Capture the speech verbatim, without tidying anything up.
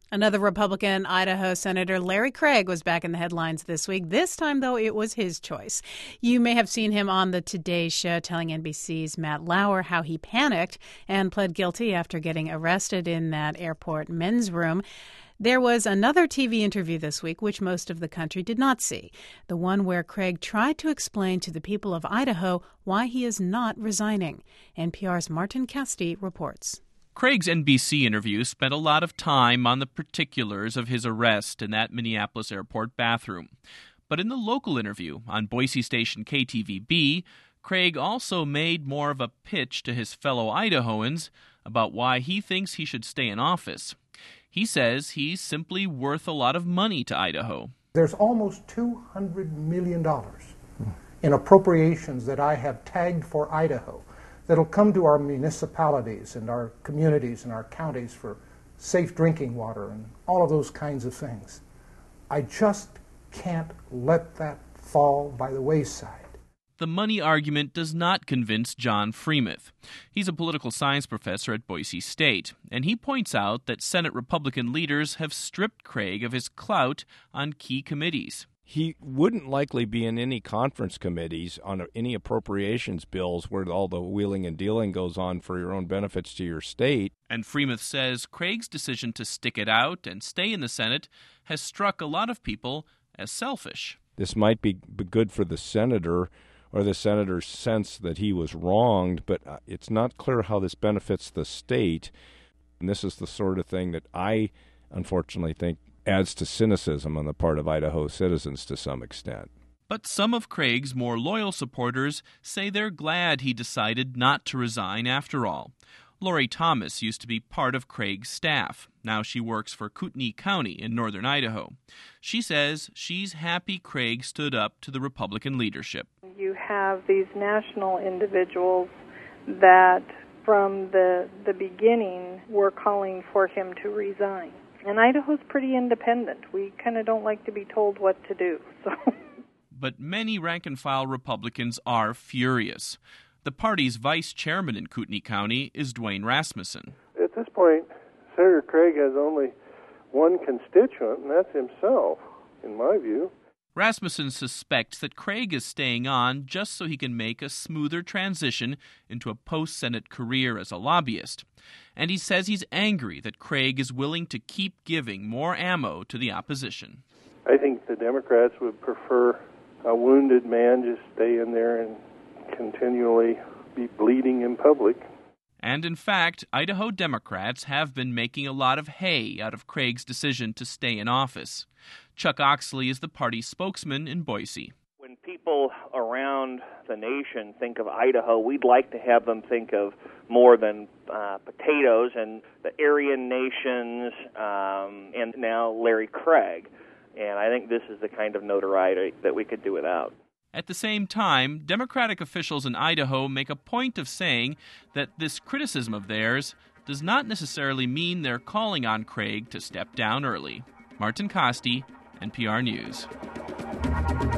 Another Republican Idaho Senator Larry Craig was back in the headlines this week. This time, though, it was his choice. You may have seen him on the Today Show telling N B C's Matt Lauer how he panicked and pled guilty after getting arrested in that airport men's room. There was another T V interview this week, which most of the country did not see, the one where Craig tried to explain to the people of Idaho why he is not resigning. N P R's Martin Casti reports. Craig's N B C interview spent a lot of time on the particulars of his arrest in that Minneapolis airport bathroom. But in the local interview on Boise station K T V B, Craig also made more of a pitch to his fellow Idahoans about why he thinks he should stay in office. He says he's simply worth a lot of money to Idaho. There's almost two hundred million dollars in appropriations that I have tagged for Idaho that'll come to our municipalities and our communities and our counties for safe drinking water and all of those kinds of things. I just can't let that fall by the wayside. The money argument does not convince John Freemuth. He's a political science professor at Boise State, and he points out that Senate Republican leaders have stripped Craig of his clout on key committees. He wouldn't likely be in any conference committees on any appropriations bills where all the wheeling and dealing goes on for your own benefits to your state. And Freemuth says Craig's decision to stick it out and stay in the Senate has struck a lot of people as selfish. This might be good for the senator or the senator's sense that he was wronged, but it's not clear how this benefits the state. And this is the sort of thing that I, unfortunately, think adds to cynicism on the part of Idaho citizens to some extent. But some of Craig's more loyal supporters say they're glad he decided not to resign after all. Lori Thomas used to be part of Craig's staff. Now she works for Kootenai County in northern Idaho. She says she's happy Craig stood up to the Republican leadership. You have these national individuals that from the, the beginning were calling for him to resign. And Idaho's pretty independent. We kind of don't like to be told what to do. So. But many rank-and-file Republicans are furious. The party's vice chairman in Kootenai County is Dwayne Rasmussen. At this point, Senator Craig has only one constituent, and that's himself, in my view. Rasmussen suspects that Craig is staying on just so he can make a smoother transition into a post-Senate career as a lobbyist. And he says he's angry that Craig is willing to keep giving more ammo to the opposition. I think the Democrats would prefer a wounded man just stay in there and continually be bleeding in public. And in fact, Idaho Democrats have been making a lot of hay out of Craig's decision to stay in office. Chuck Oxley is the party's spokesman in Boise. When people around the nation think of Idaho, we'd like to have them think of more than uh, potatoes and the Aryan nations um, and now Larry Craig. And I think this is the kind of notoriety that we could do without. At the same time, Democratic officials in Idaho make a point of saying that this criticism of theirs does not necessarily mean they're calling on Craig to step down early. Martin Casti, N P R News.